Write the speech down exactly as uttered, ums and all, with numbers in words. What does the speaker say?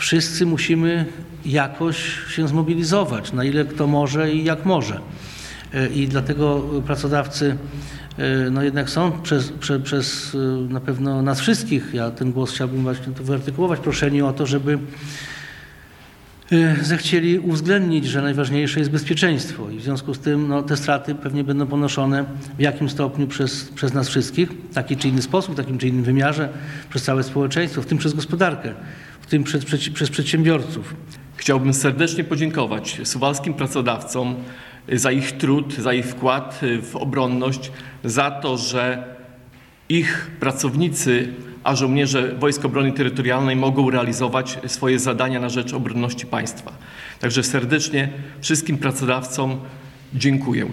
wszyscy musimy jakoś się zmobilizować, na ile kto może i jak może. I dlatego pracodawcy no jednak są przez, przez, przez na pewno nas wszystkich, ja ten głos chciałbym właśnie tu wyartykułować, proszeni o to, żeby zechcieli uwzględnić, że najważniejsze jest bezpieczeństwo i w związku z tym no, te straty pewnie będą ponoszone w jakim stopniu przez, przez nas wszystkich, w taki czy inny sposób, w takim czy innym wymiarze, przez całe społeczeństwo, w tym przez gospodarkę, w tym przez, przez, przez przedsiębiorców. Chciałbym serdecznie podziękować suwalskim pracodawcom za ich trud, za ich wkład w obronność, za to, że ich pracownicy, a żołnierze Wojsk Obrony Terytorialnej mogą realizować swoje zadania na rzecz obronności państwa. Także serdecznie wszystkim pracodawcom dziękuję.